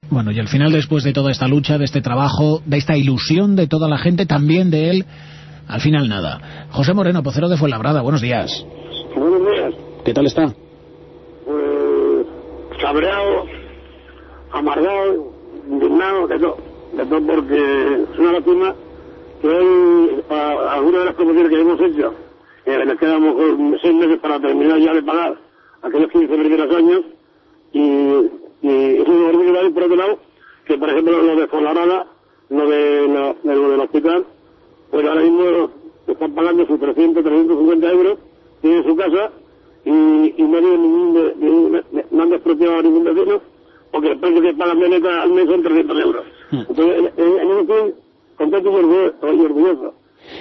Bueno, y al final, después de toda esta lucha, de este trabajo, de esta ilusión de toda la gente, también de él, al final nada. José Moreno, vocero de Fuenlabrada, buenos días. Buenos días. ¿Qué tal está? Pues cabreado, amargado, indignado, de todo porque es una lástima que hoy algunas de las promociones que hemos hecho les queda a lo mejor 6 meses para terminar ya de pagar aquellos 15 primeros años y es un orgullo por otro lado que por ejemplo lo de Fuenlabrada, lo del hospital, pues ahora mismo están pagando sus 350 euros, tienen su casa y no han despreciado a ningún vecino porque el precio que pagan de neta al mes son 300 euros. Entonces, en eso estoy contento y orgulloso.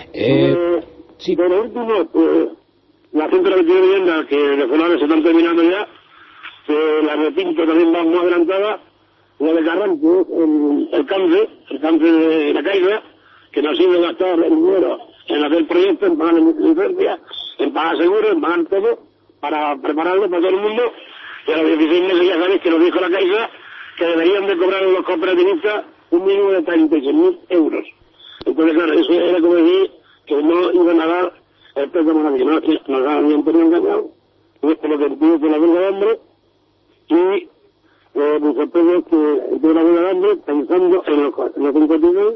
Sí. Por último, pues, la 121 viviendas que de Fuenlabrada se están terminando ya, la de Pinto también va muy adelantada, la de Carranco, el cáncer de la Caixa, que nos ha sido gastar el dinero en hacer proyectos, en pagar licencias, en pagar seguros, en pagar todo, para prepararlo para todo el mundo. Y a los 16 meses ya sabéis que nos dijo la Caixa que deberían de cobrar los cooperativistas un mínimo de 36.000 euros. Entonces, claro, eso era como decir que no iban a dar el préstamo a nadie, no, que nos habían tenido engañado, y es por lo que tuvo por la huelga de hambre, y mi sorpresa es que tuve la huelga de hambre pensando en los 52.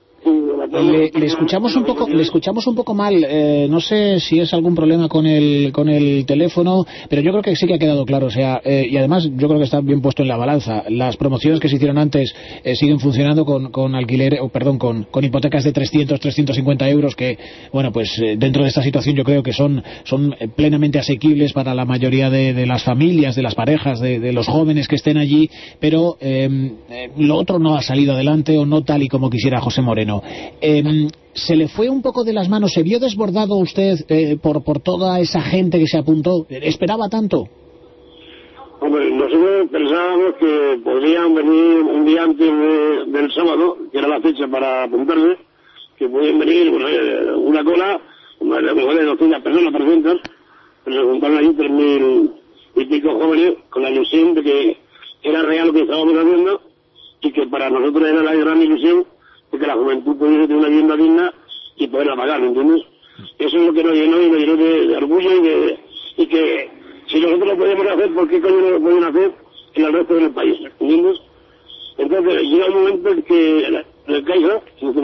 Le escuchamos un poco mal, no sé si es algún problema con el teléfono, pero yo creo que sí que ha quedado claro, o sea, y además yo creo que está bien puesto en la balanza. Las promociones que se hicieron antes siguen funcionando con alquiler, con hipotecas de 350 euros que, bueno, pues dentro de esta situación yo creo que son plenamente asequibles para la mayoría de las familias, de las parejas, de los jóvenes que estén allí, pero lo otro no ha salido adelante o no tal y como quisiera José Moreno. ¿Se le fue un poco de las manos? ¿Se vio desbordado usted por toda esa gente que se apuntó? ¿Esperaba tanto? Hombre, nosotros pensábamos que podrían venir un día antes del sábado, que era la fecha para apuntarse, que podían venir una cola, a lo mejor de 200 personas, 300, pero se juntaron ahí 3.000 y pico jóvenes con la ilusión de que era real lo que estábamos haciendo y que para nosotros era la gran ilusión de que la juventud pudiese tener una vivienda digna y poderla pagar, ¿me entiendes? Eso es lo que nos llenó y nos llenó de orgullo y que si nosotros lo podíamos hacer, ¿por qué coño no lo podían hacer en el resto del país? ¿Entiendes? Entonces llega un momento en que el Caixa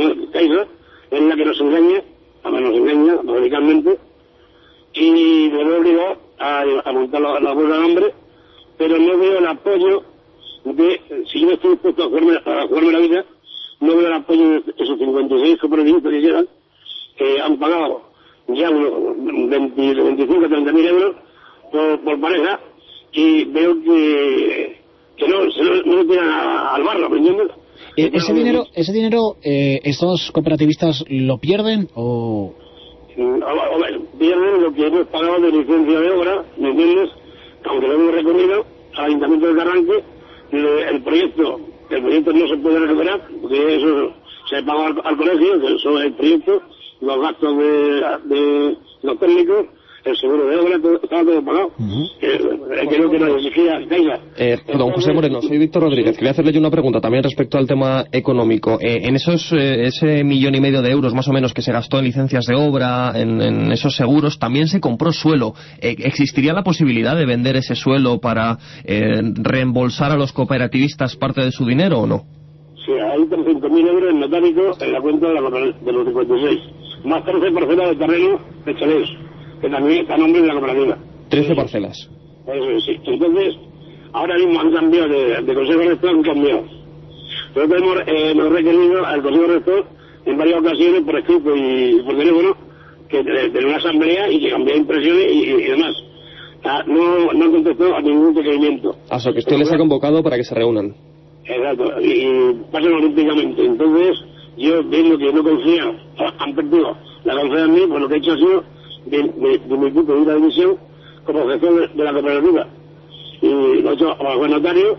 es la que nos engaña radicalmente y me veo obligado a montar la huelga de hambre, pero no veo el apoyo de, si yo estoy dispuesto a jugarme la vida, no veo el apoyo de esos 56 cooperativistas que quedan, que han pagado ya unos 25 a 30.000 euros por pareja, y veo que no lo tiran al barro, ¿me entiendes? ¿Ese dinero estos cooperativistas lo pierden o...? Pierden lo que hemos pagado de licencia de obra, ¿me entiendes? Aunque lo hemos recorrido al Ayuntamiento de Carranque, el proyecto no se puede recuperar, porque eso se paga al colegio, que eso es el proyecto, los gastos de los técnicos, el seguro de obra, estaba todo pagado. Creo que nos exigía Caixa. Don José Moreno, soy Víctor Rodríguez. Quería hacerle yo una pregunta también respecto al tema económico. En ese 1,5 millones de euros más o menos que se gastó en licencias de obra, en esos seguros, también se compró suelo. ¿Existiría la posibilidad de vender ese suelo para reembolsar a los cooperativistas parte de su dinero o no? Sí, hay 300.000 euros en metálico en la cuenta de los 56, más 13 parcelas de terreno de chalés, que también está a nombre de la cooperativa. 13 parcelas. Eso sí. Entonces, ahora mismo han cambiado de Consejo Rector, han cambiado. Nosotros hemos requerido al Consejo Rector en varias ocasiones por escrito y por teléfono que de una asamblea y que cambiara impresiones y demás. No han contestado a ningún requerimiento. O sea, que usted les ha convocado para que se reúnan. Exacto, y pasan olímpicamente. Entonces, yo viendo que no confían, han perdido la confianza en mí, pues lo que he hecho ha sido de mi equipo de una división como gestor de la cooperativa. Y lo he hecho a buen notario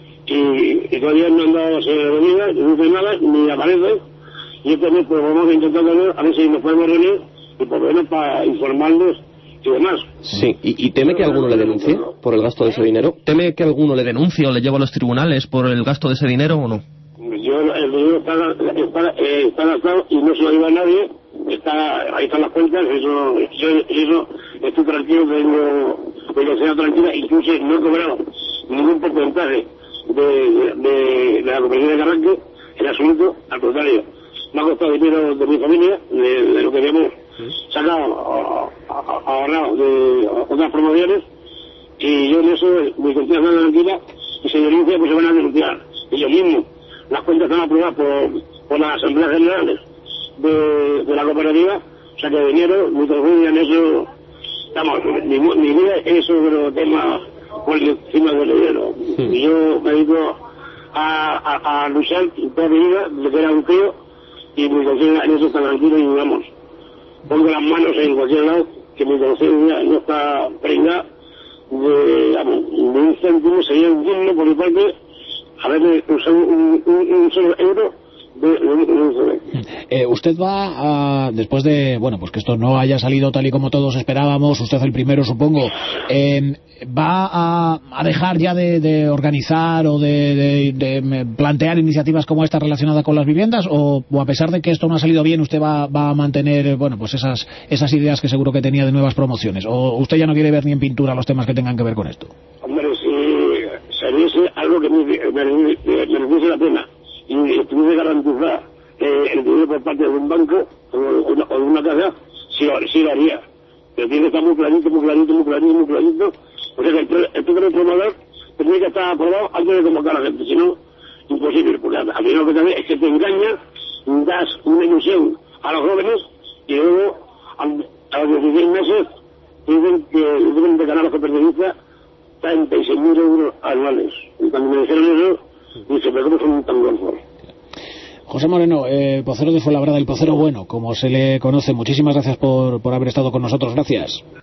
y todavía no han dado venida, no dice nada, ni aparece. Y este mes pues vamos a intentar a ver si nos podemos reunir y por lo menos para informarles y demás. Sí, ¿y teme que alguno le denuncie por el gasto de ese dinero? ¿Teme que alguno le denuncie o le lleve a los tribunales por el gasto de ese dinero o no? El dinero está gastado y no se lo lleva a nadie. Ahí están las cuentas, eso estoy tranquilo, tengo sea tranquila, incluso no he cobrado ningún porcentaje de la compañía de Carranque, en absoluto, al contrario, me ha costado dinero de mi familia, de lo que habíamos sacado, ahorrado de otras promociones, y yo en eso, mi conciencia está tranquila, y si denuncia, pues se van a denunciar ellos mismos. Las cuentas están aprobadas por las asambleas generales de la cooperativa, o sea que de dinero, mi conciencia en eso, mi vida es sobre temas por encima del dinero. Y yo me dedico a luchar toda mi vida, desde que era un tío, y mi conciencia en eso está tranquilo y vamos, pongo las manos en cualquier lado, que mi conciencia no está pringada de un céntimo, sería digno por mi parte haberme usado un solo euro usted va a, después de, bueno, pues que esto no haya salido tal y como todos esperábamos, usted el primero supongo, ¿va a dejar ya de organizar o de plantear iniciativas como esta relacionada con las viviendas o a pesar de que esto no ha salido bien usted va a mantener, bueno, pues esas ideas que seguro que tenía de nuevas promociones, o usted ya no quiere ver ni en pintura los temas que tengan que ver con esto? Hombre, si saliese algo que mereciese la pena y estuviese garantizada el dinero por parte de un banco o de una casa, sí lo haría. Pero tiene que estar muy clarito. O sea que el plan de promover tendría que estar aprobado antes de convocar a la gente, si no, imposible, porque al final lo que también es que te engañas, das una ilusión a los jóvenes y luego a los 16 meses dicen que deben de ganar los cooperatistas 36.000 euros anuales. Y cuando me dijeron eso, dice, pero ¿cómo son tan buenos? José Moreno, vocero de Fuenlabrada, el vocero bueno, como se le conoce. Muchísimas gracias por haber estado con nosotros. Gracias.